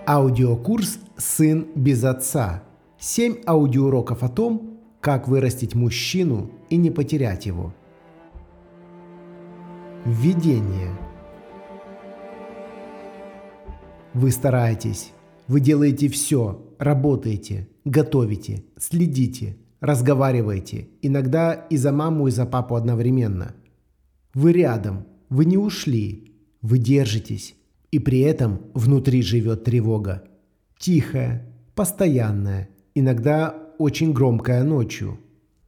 Аудиокурс «Сын без отца». 7 аудиоуроков о том, как вырастить мужчину и не потерять его. Введение. Вы стараетесь, вы делаете все, работаете, готовите, следите, разговариваете, иногда и за маму, и за папу одновременно. Вы рядом, вы не ушли, вы держитесь. И при этом внутри живет тревога. Тихая, постоянная, иногда очень громкая ночью.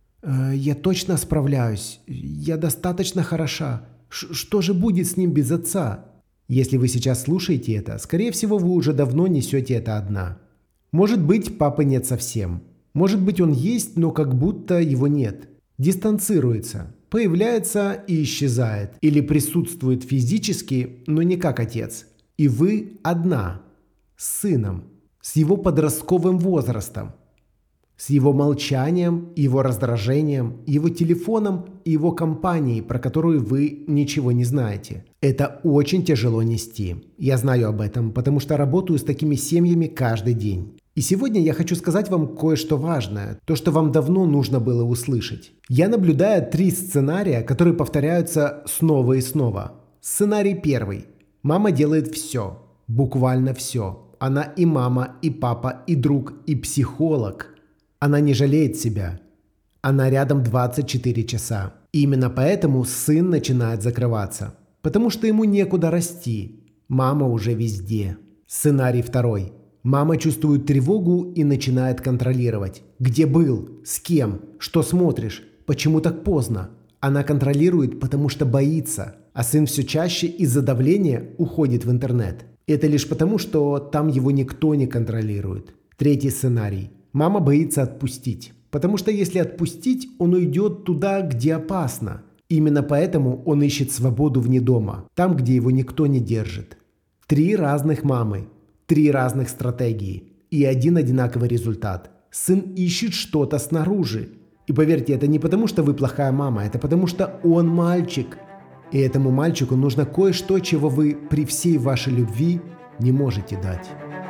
«Я точно справляюсь. Я достаточно хороша. Что же будет с ним без отца?» Если вы сейчас слушаете это, скорее всего, вы уже давно несете это одна. Может быть, папы нет совсем. Может быть, он есть, но как будто его нет. Дистанцируется, появляется и исчезает. Или присутствует физически, но не как отец. И вы одна, с сыном, с его подростковым возрастом, с его молчанием, его раздражением, его телефоном и его компанией, про которую вы ничего не знаете. Это очень тяжело нести. Я знаю об этом, потому что работаю с такими семьями каждый день. И сегодня я хочу сказать вам кое-что важное, то, что вам давно нужно было услышать. Я наблюдаю 3 сценария, которые повторяются снова и снова. Сценарий первый. Мама делает все, буквально все. Она и мама, и папа, и друг, и психолог. Она не жалеет себя. Она рядом 24 часа. И именно поэтому сын начинает закрываться. Потому что ему некуда расти. Мама уже везде. Сценарий второй. Мама чувствует тревогу и начинает контролировать. Где был? С кем? Что смотришь? Почему так поздно? Она контролирует, потому что боится. А сын все чаще из-за давления уходит в интернет. Это лишь потому, что там его никто не контролирует. Третий сценарий. Мама боится отпустить. Потому что если отпустить, он уйдет туда, где опасно. Именно поэтому он ищет свободу вне дома. Там, где его никто не держит. 3 разных мамы. 3 разных стратегии. И один одинаковый результат. Сын ищет что-то снаружи. И поверьте, это не потому, что вы плохая мама. Это потому, что он мальчик. И этому мальчику нужно кое-что, чего вы при всей вашей любви не можете дать.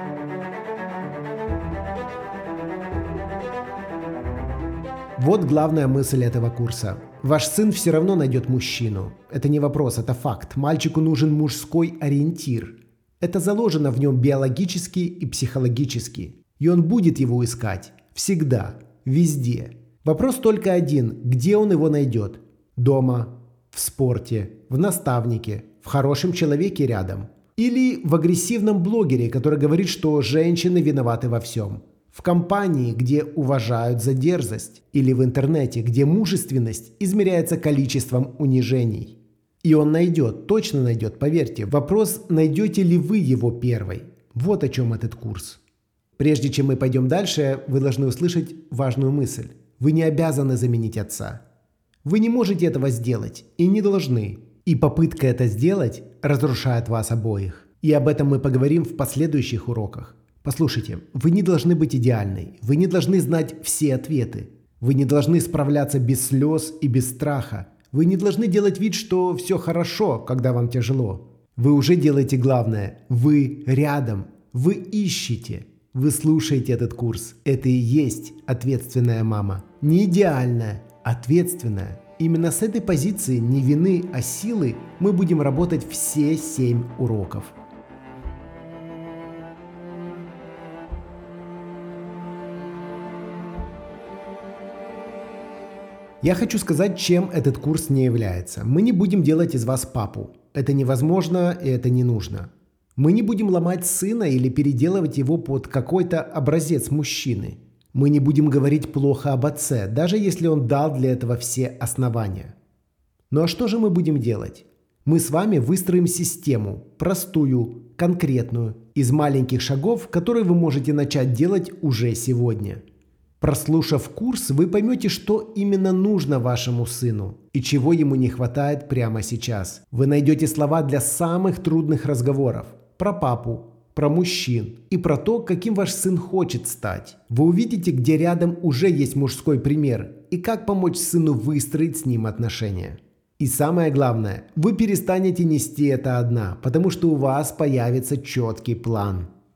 Вот главная мысль этого курса. Ваш сын все равно найдет мужчину. Это не вопрос, это факт. Мальчику нужен мужской ориентир. Это заложено в нем биологически и психологически. И он будет его искать. Всегда. Везде. Вопрос только один. Где он его найдет? Дома. В спорте, в наставнике, в хорошем человеке рядом. Или в агрессивном блогере, который говорит, что женщины виноваты во всем. В компании, где уважают за дерзость. Или в интернете, где мужественность измеряется количеством унижений. И он найдет, точно найдет, поверьте. Вопрос, найдете ли вы его первой. Вот о чем этот курс. Прежде чем мы пойдем дальше, вы должны услышать важную мысль. Вы не обязаны заменить отца. Вы не можете этого сделать и не должны. И попытка это сделать разрушает вас обоих. И об этом мы поговорим в последующих уроках. Послушайте, вы не должны быть идеальной. Вы не должны знать все ответы. Вы не должны справляться без слез и без страха. Вы не должны делать вид, что все хорошо, когда вам тяжело. Вы уже делаете главное. Вы рядом. Вы ищете. Вы слушаете этот курс. Это и есть ответственная мама. Не идеальная. Ответственная. Именно с этой позиции не вины, а силы мы будем работать все 7 уроков. Я хочу сказать, чем этот курс не является. Мы не будем делать из вас папу. Это невозможно и это не нужно. Мы не будем ломать сына или переделывать его под какой-то образец мужчины. Мы не будем говорить плохо об отце, даже если он дал для этого все основания. Ну а что же мы будем делать? Мы с вами выстроим систему, простую, конкретную, из маленьких шагов, которые вы можете начать делать уже сегодня. Прослушав курс, вы поймете, что именно нужно вашему сыну и чего ему не хватает прямо сейчас. Вы найдете слова для самых трудных разговоров про папу, про мужчин и про то, каким ваш сын хочет стать. Вы увидите, где рядом уже есть мужской пример и как помочь сыну выстроить с ним отношения. И самое главное, вы перестанете нести это одна, потому что у вас появится четкий план.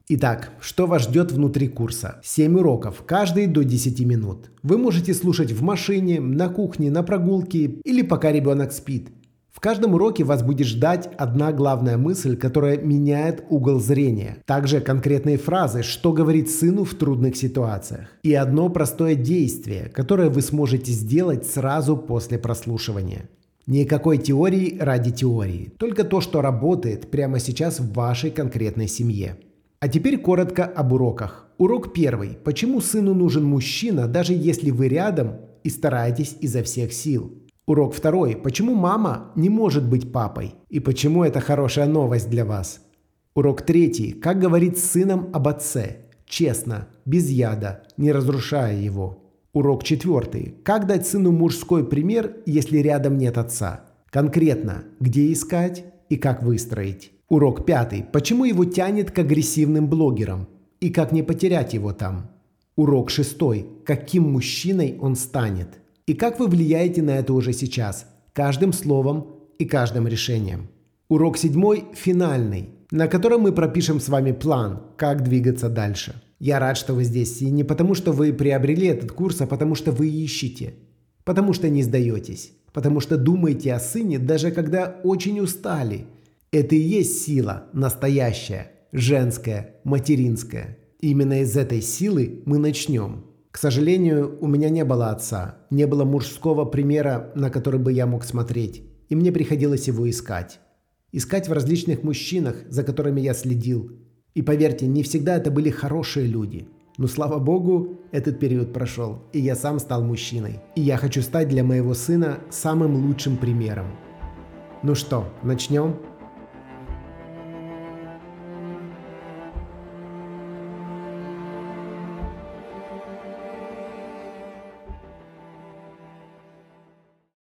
Итак, что вас ждет внутри курса? 7 уроков, каждый до 10 минут. Вы можете слушать в машине, на кухне, на прогулке или пока ребенок спит. В каждом уроке вас будет ждать одна главная мысль, которая меняет угол зрения. Также конкретные фразы, что говорить сыну в трудных ситуациях. И одно простое действие, которое вы сможете сделать сразу после прослушивания. Никакой теории ради теории, только то, что работает прямо сейчас в вашей конкретной семье. А теперь коротко об уроках. Урок первый. Почему сыну нужен мужчина, даже если вы рядом и стараетесь изо всех сил? Урок второй. Почему мама не может быть папой? И почему это хорошая новость для вас? Урок третий. Как говорить с сыном об отце? Честно, без яда, не разрушая его. Урок четвертый. Как дать сыну мужской пример, если рядом нет отца? Конкретно, где искать и как выстроить. Урок пятый. Почему его тянет к агрессивным блогерам? И как не потерять его там? Урок шестой. Каким мужчиной он станет? И как вы влияете на это уже сейчас? Каждым словом и каждым решением. Урок седьмой. Финальный. На котором мы пропишем с вами план, как двигаться дальше. Я рад, что вы здесь. И не потому, что вы приобрели этот курс, а потому, что вы ищете. Потому что не сдаетесь. Потому что думаете о сыне, даже когда очень устали. Это и есть сила, настоящая, женская, материнская. Именно из этой силы мы начнем. К сожалению, у меня не было отца, не было мужского примера, на который бы я мог смотреть, и мне приходилось его искать. Искать в различных мужчинах, за которыми я следил. И поверьте, не всегда это были хорошие люди. Но слава богу, этот период прошел, и я сам стал мужчиной. И я хочу стать для моего сына самым лучшим примером. Ну что, начнем?